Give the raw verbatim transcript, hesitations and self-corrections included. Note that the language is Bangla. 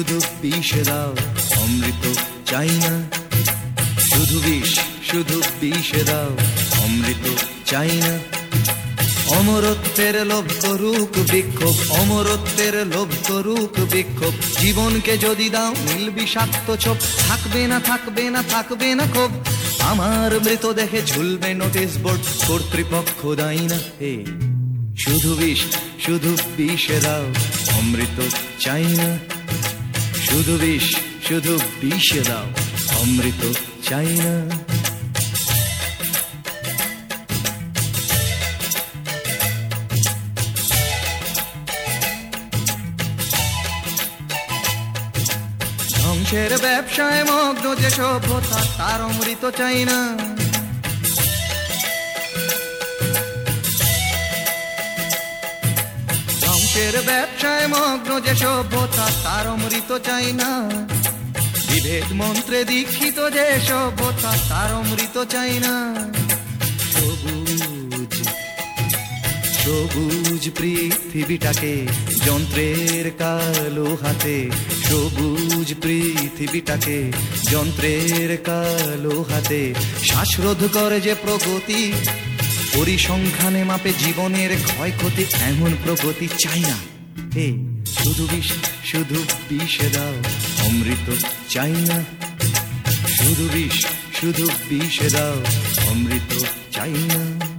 শুধু বিষ দাও, অমৃত চাই না। শুধু বিষ, শুধু বিষ দাও, অমৃত চাই না। অমরত্বের লোভ করুক বিক্ষোভ, অমরত্বের লোভ করুক বিক্ষোভ। জীবনকে যদি দাও নীল বিষাক্ত ছোপ, থাকবে না থাকবে না থাকবে না ক্ষোভ। আমার মৃতদেহে ঝুলবে নোটিশ বোর্ড, কর্তৃপক্ষ দায়ী না। হে শুধু বিষ, শুধু বিষ দাও, অমৃত চাই না। শুধু বিষ, শুধু বিষ দাও, অমৃত চাই না। ধ্বংসের ব্যবসায় মগ্ন যে সভ্যতা, তার অমৃত চাই না। ধ্বংসের ব্যবসায় মগ্ন যে সভ্যতা, তার অমৃত চাই না। বিভেদ মন্ত্রে দীক্ষিত যে সভ্যতা, তার অমৃত চাই না। সবুজ সবুজ পৃথিবীটাকে যন্ত্রের কালো হাতে, সবুজ পৃথিবীটাকে যন্ত্রের কালো হাতে শ্বাসরোধ করে যে প্রগতি, পরিসংখ্যানে মাপে জীবনের ক্ষয়ক্ষতি, এমন প্রগতি চাই না। হে শুধু বিষ, শুধু বিষ দাও, অমৃত চাই না। শুধু বিষ, শুধু বিষ দাও, অমৃত চাই না।